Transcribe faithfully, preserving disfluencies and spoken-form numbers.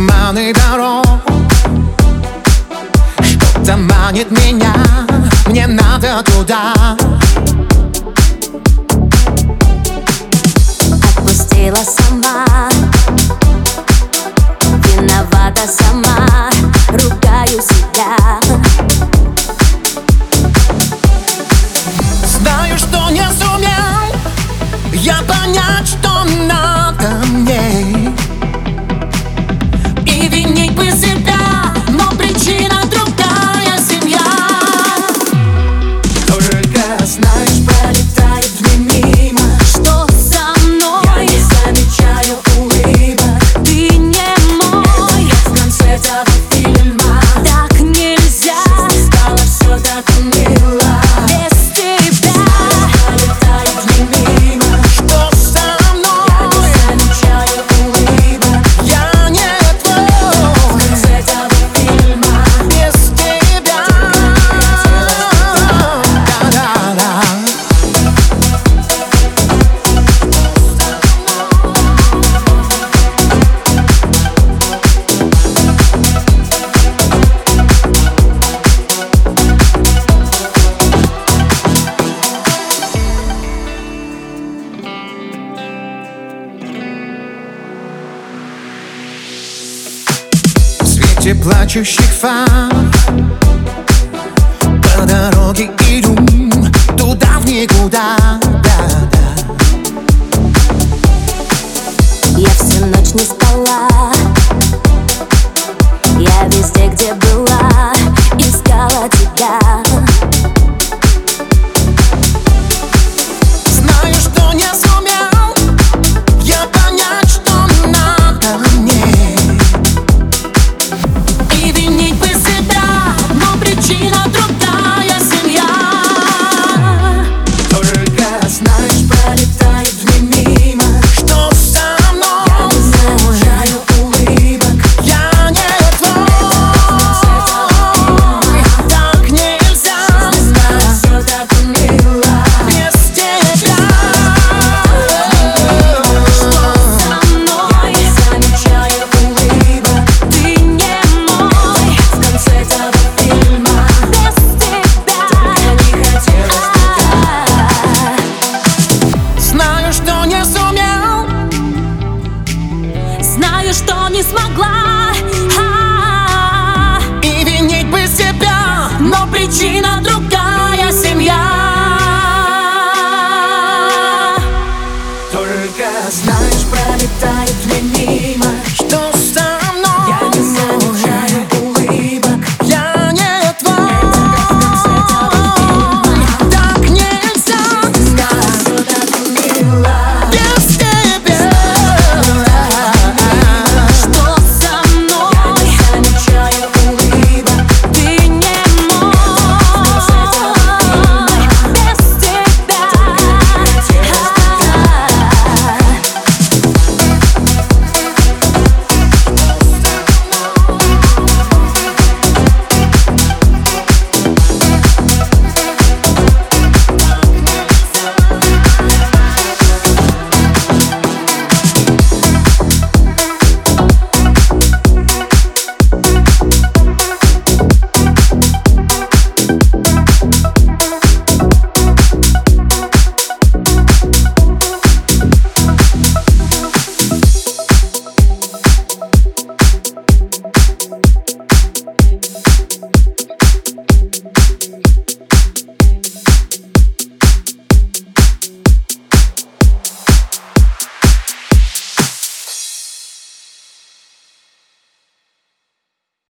туманы дорог. Что-то манит меня, мне надо туда. Отпустила сама, виновата сама, ругаю себя. Знаю, что не сумел я понять, что надо мне, и винить бы себя, но причина другая — семья. Только знаешь, пролетает мимо. Что со мной? Я не замечаю улыбок. Ты не мой. Это в конце того фильма. Так нельзя. Жизнь стала все так мило Без тебя. Пролетает мимо. Что со мной? Я не замечаю улыбок. Я не твой. В конце того фильма. Без тебя. Да-да-да. В свете плачущих фар по дороге иду туда в никуда. Да-да. Я всю ночь не спала. Я везде, где была, искала тебя. Знаю, что не сумел я понять, что надо мне, и винить бы себя, но причина другая — семья. Только знаешь, пролетает мимо. Что со мной? Я не замечаю улыбок. Я не твой. Так нельзя. Все так мило без тебя. Что со мной? Я не замечаю улыбок. Ты не мой. В конце того фильма. Без тебя. Я не хотела стыда. Знаю, что не сумел. Знаю, что не смогла. И винить бы себя, но причина другая.